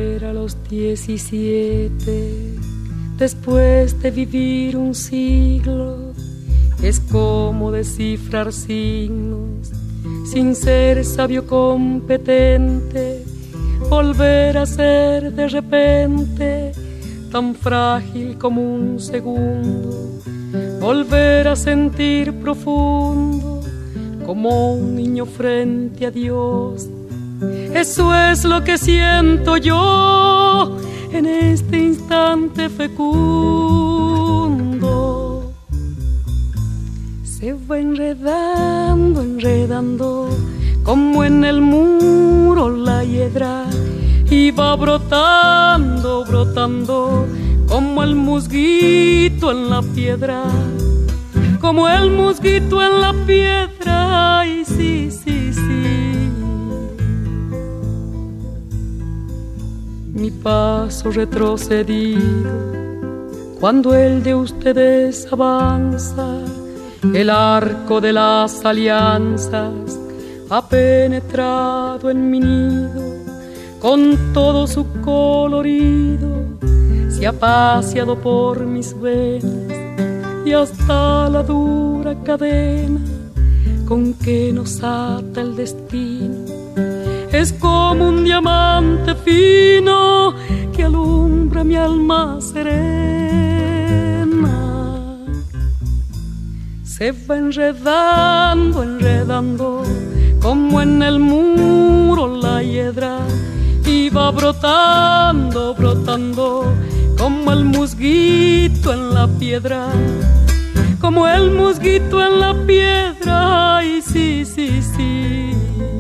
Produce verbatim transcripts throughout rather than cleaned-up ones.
mujer a los diecisiete, después de vivir un siglo, es como descifrar signos sin ser sabio competente, volver a ser de repente tan frágil como un segundo, volver a sentir profundo como un niño frente a Dios. Eso es lo que siento yo en este instante fecundo. Se va enredando, enredando, como en el muro la hiedra, y va brotando, brotando, como el musguito en la piedra, como el musguito en la piedra. Ay, sí, sí, sí. Mi paso retrocedido, cuando el de ustedes avanza, el arco de las alianzas ha penetrado en mi nido, con todo su colorido, se ha paseado por mis venas y hasta la dura cadena con que nos ata el destino. Es como un diamante fino que alumbra mi alma serena. Se va enredando, enredando, como en el muro la hiedra, y va brotando, brotando, como el musguito en la piedra, como el musguito en la piedra. Ay, sí, sí, sí.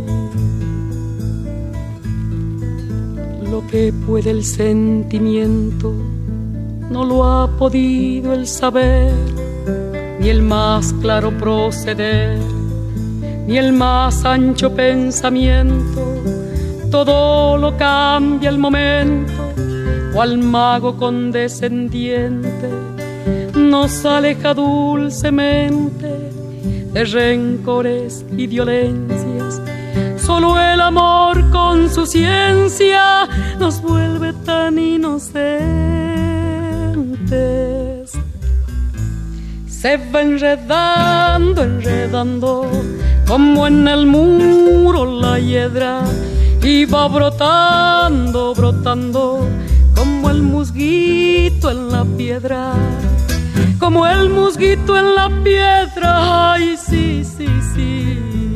Lo que puede el sentimiento no lo ha podido el saber, ni el más claro proceder, ni el más ancho pensamiento. Todo lo cambia el momento, cual mago condescendiente nos aleja dulcemente de rencores y violencias. Solo el amor con su ciencia nos vuelve tan inocentes. Se va enredando, enredando, como en el muro la hiedra, y va brotando, brotando, como el musguito en la piedra, como el musguito en la piedra. Ay, sí, sí, sí.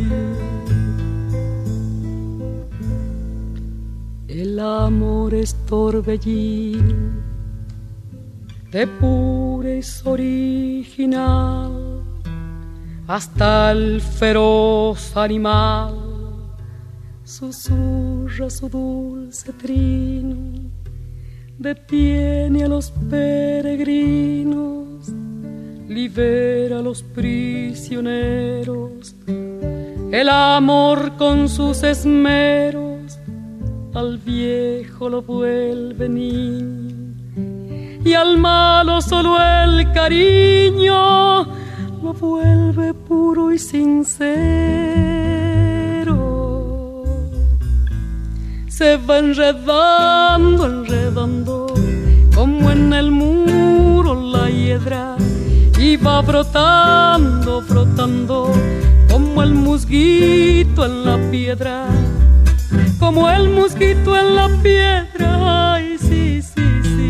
El amor es torbellino, de pureza original, hasta el feroz animal susurra su dulce trino, detiene a los peregrinos, libera a los prisioneros. El amor con sus esmeros al viejo lo vuelve niño, y al malo solo el cariño lo vuelve puro y sincero. Se va enredando, enredando, como en el muro la hiedra, y va brotando, brotando, como el musguito en la piedra, como el musguito en la piedra. Ay, sí, sí, sí.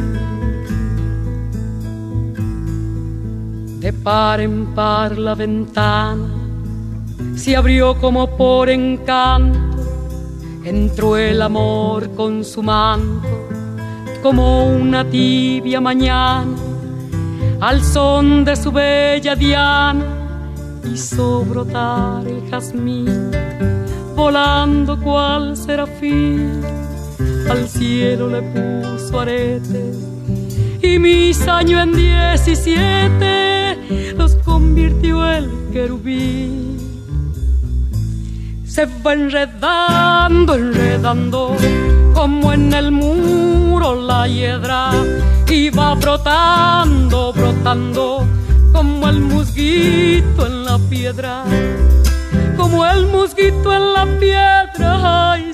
De par en par la ventana se abrió como por encanto, entró el amor con su manto, como una tibia mañana, al son de su bella diana, hizo brotar el jazmín, volando cual serafín, al cielo le puso aretes, y mis años en diecisiete los convirtió el querubín. Se va enredando, enredando, como en el muro la hiedra, y va brotando, brotando, como el musguito en la piedra, como el musguito en la piedra. Ay,